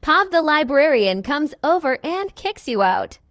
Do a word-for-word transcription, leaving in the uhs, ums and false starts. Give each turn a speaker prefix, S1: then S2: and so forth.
S1: Pav the librarian comes over and kicks you out.